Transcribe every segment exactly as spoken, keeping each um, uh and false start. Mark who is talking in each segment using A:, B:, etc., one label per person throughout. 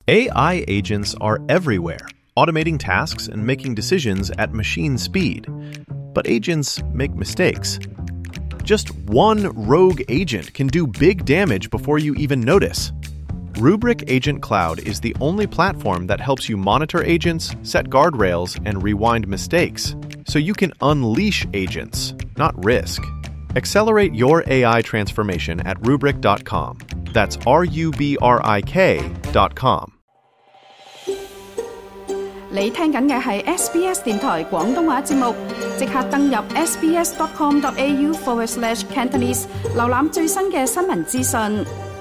A: A I agents are everywhere, automating tasks and making decisions at machine speed. But agents make mistakes. Just one rogue agent can do big damage before you even notice. Rubrik Agent Cloud is the only platform that helps you monitor agents, set guardrails, and rewind mistakes, so you can unleash agents, not risk. Accelerate your A I transformation at rubrik dot com. That's R U B R I K dot com.
B: 你聽緊嘅係 S B S 電台廣東話節目，即刻登入 sbs.com.au forward slash Cantonese， 瀏覽最新嘅新聞資訊。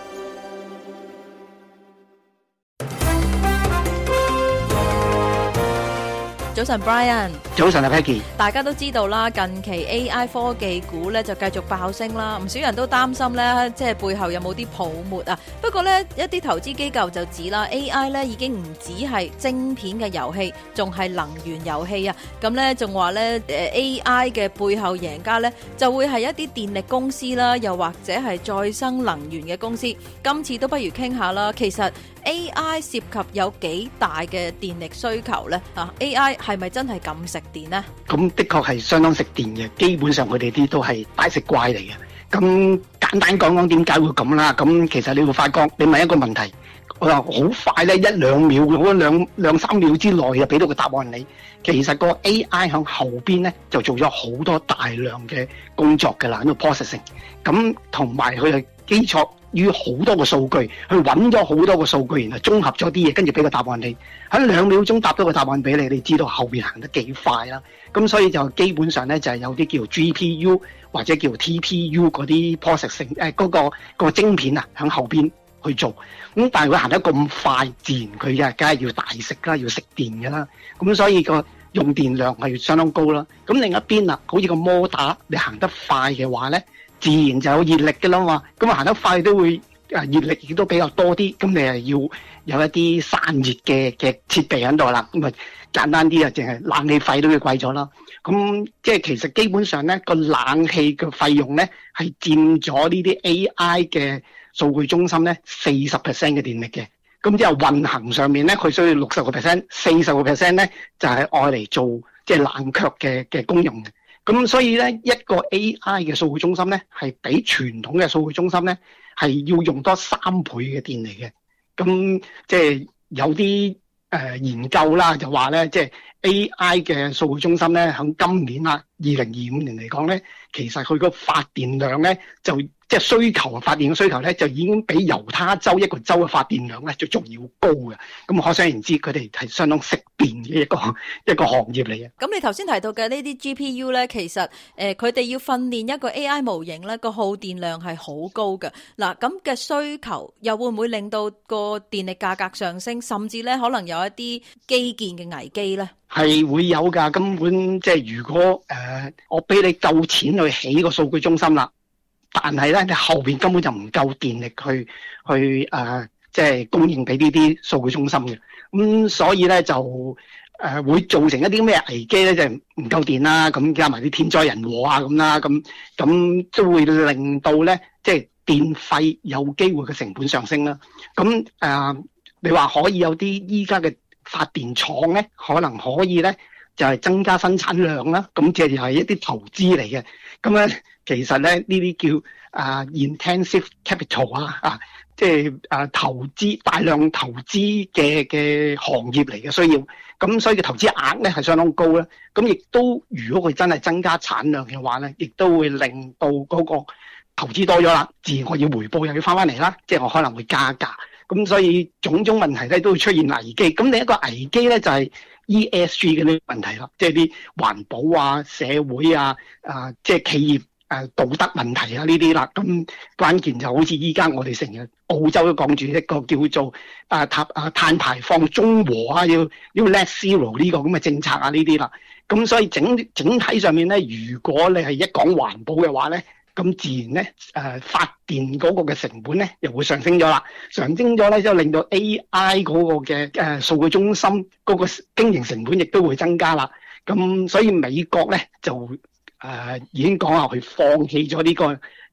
C: 早晨 Brian，
D: 早晨啊 Peggy。
C: 大家都知道啦，近期 A I 科技股咧就繼續爆升啦，唔少人都擔心咧，即係背後有冇啲泡沫啊？不過咧，一啲投資機構就指啦 ，A I 咧已經唔只係晶片嘅遊戲，仲係能源遊戲啊！咁咧仲話咧，誒 A I 嘅背後贏家咧就會係一啲電力公司啦，又或者係再生能源嘅公司。今次都不如傾下啦，其實 A I 涉及有幾大嘅電力需求咧？啊 ，A I 係咪真係咁食電呢？
D: 咁的確係相當食電嘅，基本上佢哋啲都係大食怪嚟嘅。咁簡單講講點解會咁啦？咁其實你會發覺，你問一個問題，我話好快咧，一兩秒，好兩兩三秒之內就俾到個答案你。其實個 A I 響後邊咧就做咗好多大量嘅工作㗎啦，喺度 processing。咁同埋佢係基礎於好多個數據，去揾咗好多個數據，然後綜合咗啲嘢，跟住俾個答案你。喺兩秒鐘答到個答案俾你，你知道後邊行得幾快啦。咁所以就基本上咧就係有啲叫 G P U 或者叫 T P U 嗰啲 processing 誒嗰個、嗰個晶片啊，喺後邊去做。咁但係佢行得咁快，自然佢嘅梗係要大食啦，要食電㗎啦。咁所以個用電量係相當高啦。咁另一邊啦，好似個摩打，你行得快嘅話咧，自然就有熱力㗎啦嘛。咁行得快都會啊熱力亦都比較多啲。咁你係要有一啲散熱嘅嘅設備喺度啦。咁啊簡單啲啊，淨係冷氣費都要貴咗啦。咁即係其實基本上咧，個冷氣嘅費用咧係佔咗呢啲 A I 嘅數據中心咧四十 percent 嘅電力嘅。咁之後運行上面咧，佢需要六十個 percent， 四十個 percent 咧就係愛嚟做即係冷卻嘅嘅功用嘅。咁所以咧，一個 A I 嘅數據中心咧係比傳統嘅數據中心咧係要用多三倍嘅電嚟嘅。咁即係有啲誒、呃、研究啦，就話咧即係 A I 嘅數據中心咧，喺今年啊二零二五年嚟講咧，其實佢個發電量咧就即係需求發電嘅需求咧，就已經比猶他州一個州嘅發電量咧，就仲要高嘅。咁可想而知，佢哋係相當食電嘅一個一個行業嚟嘅。
C: 咁你頭先提到嘅呢啲 G P U 咧，其實誒佢哋要訓練一個 A I 模型咧，個耗電量係好高嘅。嗱，咁嘅需求又會唔會令到個電力價格上升，甚至咧可能有一啲基建嘅危機咧？
D: 係會有㗎，根本即係如果誒、呃、我俾你夠錢去起個數據中心啦。但係咧，你後邊根本就唔夠電力去去誒、呃，即係供應俾呢啲數據中心嘅。咁、嗯、所以咧就誒、呃、會造成一啲咩危機咧，就係唔夠電啦，咁加埋啲天災人禍啊咁啦，咁咁都會令到咧，即係電費有機會嘅成本上升啦。咁誒、呃，你話可以有啲依家嘅發電廠咧，可能可以咧，就係、是、增加生產量啦。咁即係又係一啲投資嚟嘅。咁咧。其實咧，呢啲叫啊、uh, intensive capital 啊，啊，即係啊投資大量投資嘅嘅行業嚟嘅需要，咁所以嘅投資額咧係相當高啦。咁亦都如果佢真係增加產量嘅話咧，亦都會令到嗰個投資多咗啦，自然我要回報又要翻翻嚟啦，即係我可能會加價。咁所以種種問題咧都會出現危機。咁另一個危機咧就係、是、E S G 嘅呢個問題啦，即係啲環保啊、社會啊、啊即係企業。誒道德問題啊呢啲啦，咁關鍵就好似依家我哋成日澳洲都講住一個叫做啊碳啊碳排放中和啊，要要 net zero 呢個咁嘅政策啊呢啲啦，咁所以整整體上面咧，如果你係一講環保嘅話咧，咁自然咧誒、呃、發電嗰個嘅成本咧又會上升咗啦，上升咗咧之後令到 A I 嗰個嘅誒數據中心嗰個經營成本亦都會增加啦，咁所以美國咧就。誒、呃、已經講話佢放棄咗呢個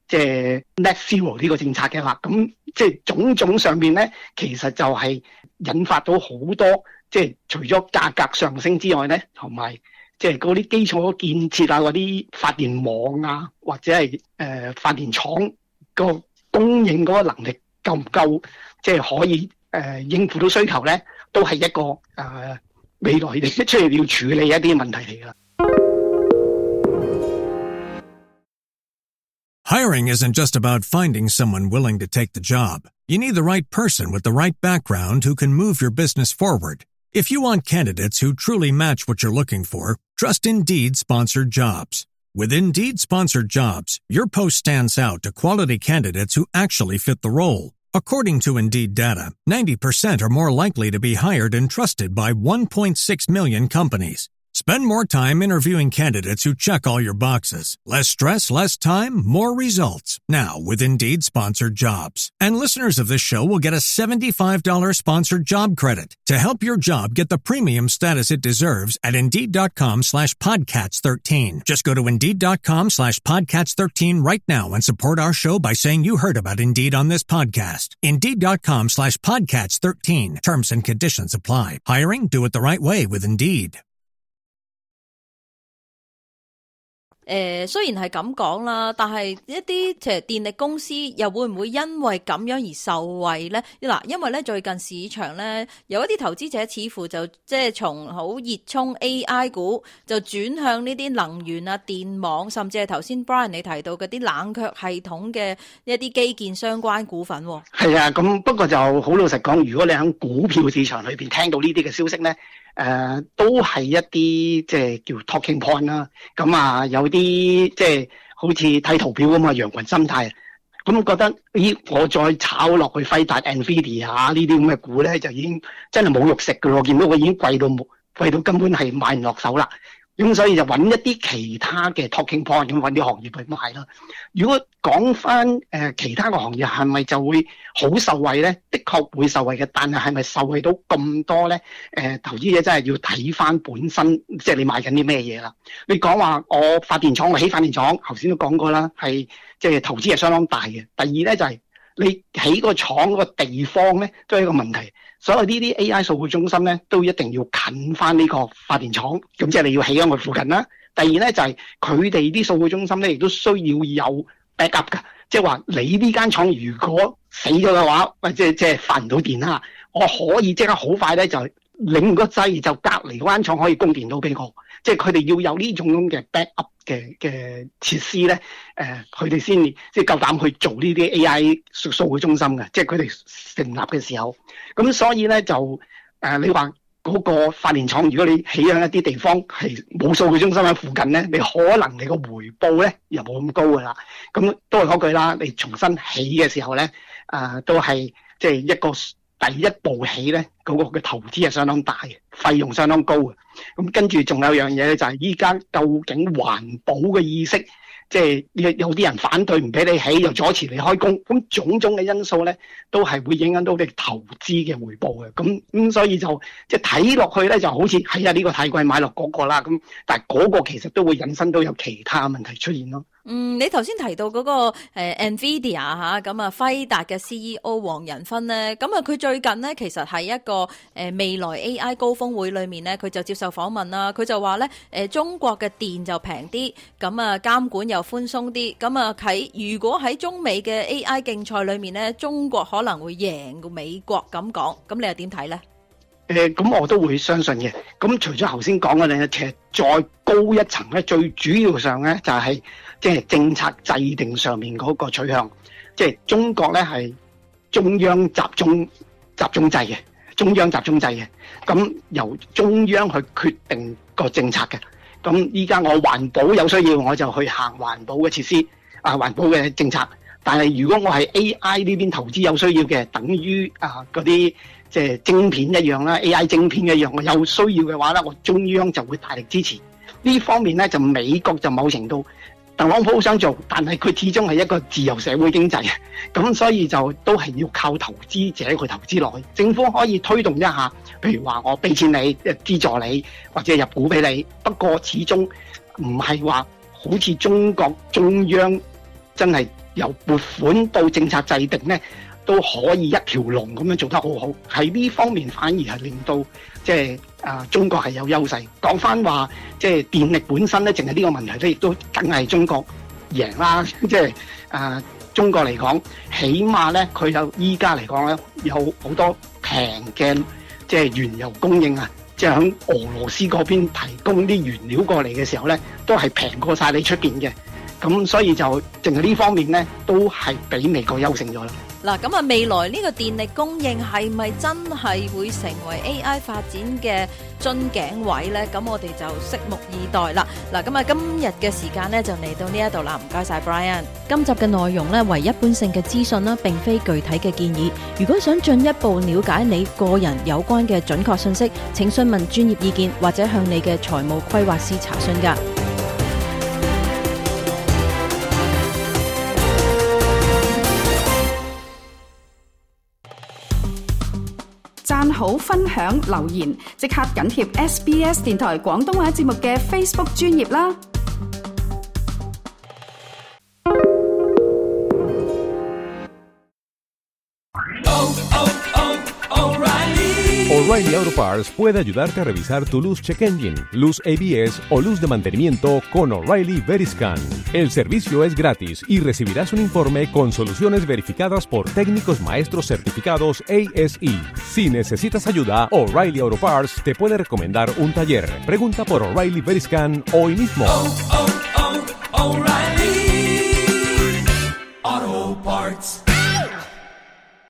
D: 即係 Net Zero 呢個政策嘅啦。咁即係種種上面咧，其實就係引發到好多，即係除咗價格上升之外咧，同埋即係嗰啲基礎建設啊，嗰啲發電網啊，或者係誒、呃、發電廠個供應嗰個能力夠唔夠，即係可以誒、呃、應付到需求咧，都係一個誒、呃、未來你出嚟要處理一啲問題嚟㗎。
E: Hiring isn't just about finding someone willing to take the job. You need the right person with the right background who can move your business forward. If you want candidates who truly match what you're looking for, trust Indeed Sponsored Jobs. With Indeed Sponsored Jobs, your post stands out to quality candidates who actually fit the role. According to Indeed data, ninety percent are more likely to be hired and trusted by one point six million companies. Spend more time interviewing candidates who check all your boxes. Less stress, less time, more results. Now with Indeed Sponsored Jobs. And listeners of this show will get a seventy-five dollars sponsored job credit to help your job get the premium status it deserves at Indeed.com slash Podcats 13. Just go to Indeed.com slash Podcats 13 right now and support our show by saying you heard about Indeed on this podcast. Indeed.com slash Podcats 13. Terms and conditions apply. Hiring? Do it the right way with Indeed.
C: 誒、呃，雖然係咁講啦，但係一啲其實電力公司又會唔會因為咁樣而受惠呢？嗱，因為咧最近市場咧有一啲投資者似乎就即係從好熱衷 A I 股，就轉向呢啲能源啊、電網，甚至係頭先 Brian 你提到嗰啲冷卻系統嘅一啲基建相關股份。
D: 係啊，咁不過就好老實講，如果你喺股票市場裏邊聽到呢啲嘅消息咧，誒、呃、都係一啲即係叫 talking point 啦，咁啊有啲即係好似睇圖表咁啊羊群心態，咁覺得咦我再炒落去輝達 Nvidia 呢啲咁嘅股咧，就已經真係冇肉食㗎咯，見到佢已經貴到冇貴到根本係買唔落手啦。咁所以就揾一啲其他嘅 talking point， 咁揾啲行業去買啦。如果講翻誒其他嘅行業係咪就會好受惠咧？的確會受惠嘅，但係係咪受惠到咁多咧？誒、呃、投資者真係要睇翻本身，即係你買緊啲咩嘢啦。你講話我發電廠，我起發電廠，頭先都講過啦，係即係投資係相當大嘅。第二咧就係、是、你起個廠嗰個地方咧，都係一個問題。所有呢啲 A I 數據中心咧，都一定要近翻呢個發電廠，咁即係你要起喺佢附近啦。第二咧就係佢哋啲數據中心咧，亦都需要有 backup 㗎，即係話你呢間廠如果死咗嘅話，或者即係發唔到電啦，我可以即刻好快咧就擰個掣，就隔離嗰間廠可以供電到俾我。即係佢哋要有呢種咁嘅 backup 嘅嘅設施咧，誒佢哋先即係夠膽去做呢啲 A I 數數據中心嘅，即係佢哋成立嘅時候。咁所以咧就誒、呃、你話嗰個發電廠，如果你起喺一啲地方係冇數據中心喺附近咧，你可能你個回報咧又冇咁高噶啦。咁都係嗰句啦，你重新起嘅時候咧，誒、呃、都係即係一個第一步起咧，嗰、那個嘅投資係相當大嘅，費用相當高嘅。咁跟住仲有樣嘢咧，就係依家究竟環保嘅意識，即係有啲人反對唔俾你起，又阻止你開工，咁種種嘅因素咧，都係會影響到你投資嘅回報嘅。咁咁、嗯、所以就即係睇落去咧，就好似係啊呢個太貴買落嗰個啦。咁但係嗰個其實都會引申到有其他問題出現咯。
C: 嗯，你頭先提到嗰、那個誒、呃、Nvidia 吓，咁啊輝達嘅 C E O 黃仁勳咧，咁啊佢最近咧其實喺一個誒、呃、未來 A I 高峰會裏面咧，佢就接受訪問啦，佢就話咧誒中國嘅電就平啲，咁啊監管又寬鬆啲，咁啊喺如果喺中美嘅 A I 競賽裏面咧，中國可能會贏過美國咁講，咁你又點睇咧？
D: 誒、呃，咁我都會相信嘅。咁除咗頭先講嘅咧，其實再高一層咧，最主要上咧就係即係政策制定上面嗰個取向。即係中國咧係中央集中集中制嘅，中央集中制嘅。咁由中央去決定個政策嘅。咁依家我環保有需要，我就去行環保嘅設施啊，環保嘅政策。但係如果我係 A I 呢邊投資有需要嘅，等於啊嗰啲即係晶片一樣啦 ，A I 晶片一樣，我有需要嘅話咧，我中央就會大力支持。呢方面咧就美國就某程度特朗普想做，但係佢始終係一個自由社會經濟，咁所以就都係要靠投資者去投資落去。政府可以推動一下，譬如話我俾錢你，資助你或者入股俾你，不過始終唔係話好似中國中央真係由撥款到政策制定咧，都可以一條龍咁樣做得好好。喺呢方面反而係令到即係啊中國係有優勢。講翻話即係電力本身咧，淨係呢個問題咧，亦都梗係中國贏啦。即係啊中國嚟講，起碼咧佢有依家嚟講咧有好多平嘅即係原油供應啊。即係喺俄羅斯嗰邊提供啲原料過嚟嘅時候咧，都係平過晒你出邊嘅。咁所以就淨係呢方面咧，都係比美國優勝咗啦。
C: 嗱，咁啊，未來呢個電力供應係咪真係會成為 A I 發展嘅樽頸位呢？咁我哋就拭目以待啦。嗱，咁啊，今日嘅時間呢就嚟到呢一度啦，唔該晒 Brian。今集嘅內容呢為一般性嘅資訊啦，並非具體嘅建議。如果想進一步了解你個人有關嘅準確信息，請詢問專業意見或者向你嘅財務規劃師查詢㗎。
B: 讚好、分享、留言，即刻緊貼 S B S 電台廣東話節目嘅 Facebook 專頁啦！
F: O'Reilly Auto Parts puede ayudarte a revisar tu luz check engine, luz A B S o luz de mantenimiento con O'Reilly Veriscan. El servicio es gratis y recibirás un informe con soluciones verificadas por técnicos maestros certificados A S E. Si necesitas ayuda, O'Reilly Auto Parts te puede recomendar un taller. Pregunta por O'Reilly Veriscan hoy mismo. Oh, oh, oh, O'Reilly.